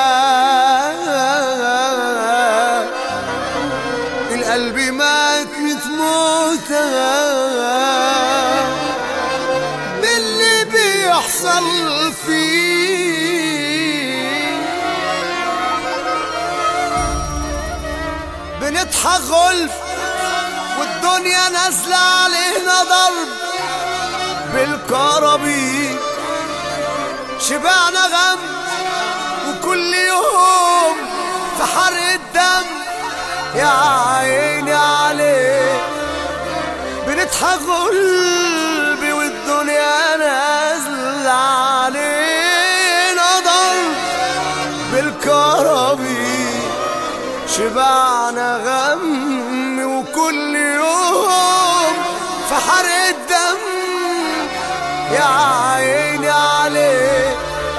القلب مات موتة باللي بيحصل فيه. بنضحك غلف والدنيا نازلة علينا ضرب بالكرابيك. شبعنا غم وكل يوم في حرق الدم يا عيني عليك. بنضحك قلبي والدنيا نازلة علينا ضرب بالكرابيك. شبعنا غم وكل يوم في حرق الدم يا عيني عليك.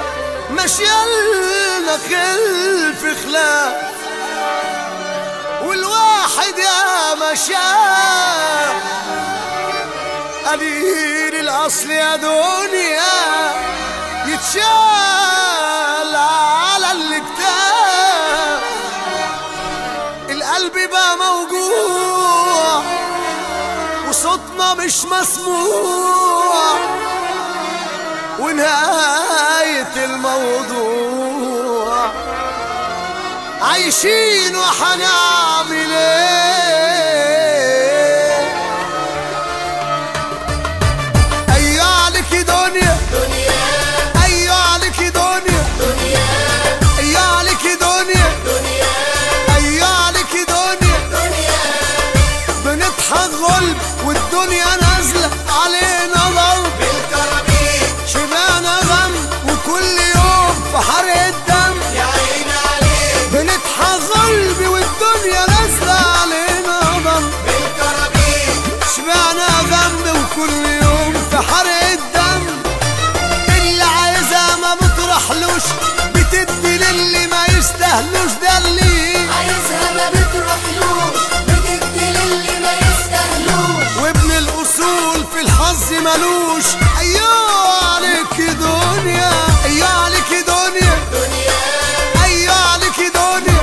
مشيالنا خلف خلاف والواحد يا مشاء قليل الأصل يا دنيا يتشال على الكتاب. القلب بقى موجوع وصوتنا مش مسموع ونهاية الموضوع عايشين وحنعمل ايه. ايوه عليك دنيا ايوه عليك دنيا ايوه عليك دنيا ايوه عليك دنيا. بنضحك غلب والدنيا نازلة علينا ضرب بالكرابيك. شبعنا غم وكل يوم في حرق الدم يا عيني عليك. بنضحك غلبي والدنيا نازلة علينا ضرب بالكرابيك. شبعنا غم وكل يوم في حرق الدم. اللي عايزها ما بتروحلوش بتدي للي ما يستاهلوش. ده اللي عايزها ما بتروحلوش بتدي للي ما يستاهلوش. وابن الأصول في الحظ ملوش. أيوه عليك دنيا أيوه عليك دنيا أيوه عليك دنيا.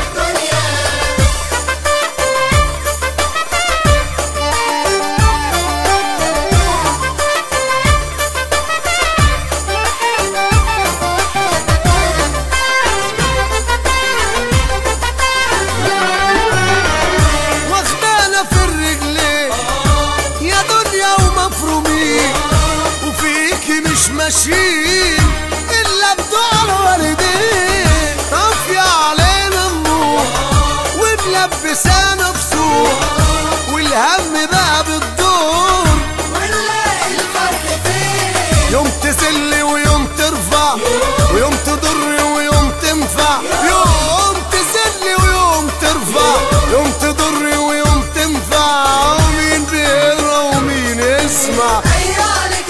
واخدانا في الرجلين يا دنيا ومفرومين وفيكي مش ماشيين إلا بدعاء الوالدين. طافية علينا النور وملبسانا بسور والهم بقى بتدور. ونلاقي الفرق فين يوم تذل ويوم ترفع ويوم تضر ويوم تنفع. يوم تذل ويوم ترفع يوم تضر ويوم تنفع. ومين بيقرا ومين يسمع. ايوه عليك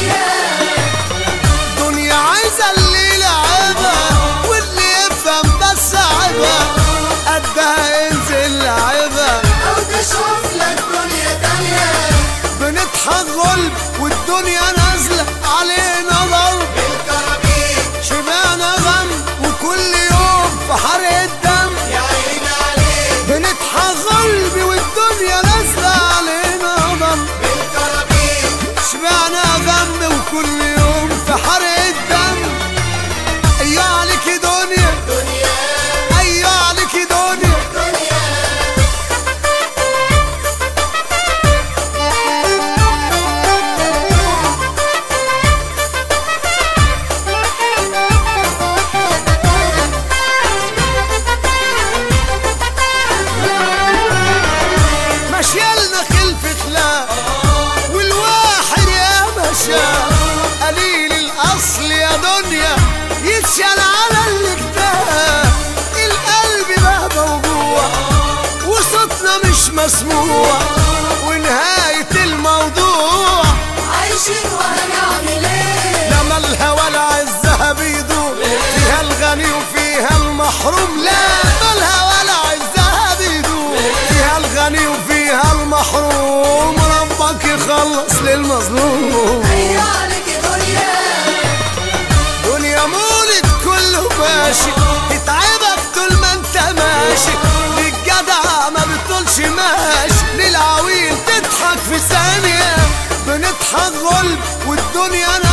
دنيا عايزة اللي يلعبها واللي يفهم بس عيبها قدها ينزل لعبها او تشوف لك دنيا تانية. بنضحك غلب والدنيا نازلة علينا ضرب بالكرابيك. شبعنا غم وكل يوم في حرق الدم يا عيني عليك. بنضحك غلبي والدنيا نازلة علينا ضرب بالكرابيك. شبعنا غم وكل يوم في حرق الدم. أيوه عليك دنيا أيوه عليك دنيا. مشيالنا خلف خلاف والواحد يا مشى قليل الأصل يا دنيا يتشال على الكتاب. القلب بقى موجوع وصوتنا مش مسموع ونهاية الموضوع عايشين وهنعمل ايه. لما الهوى العزها بيدوب فيها الغني وفيها المحروم. لا ما الهوى العزها بيدوب فيها الغني وفيها المحروم. ربك يخلص للمظلوم. ايوه عليك دنيا مولد كله ماشي تتعب بنضحك غلب والدنيا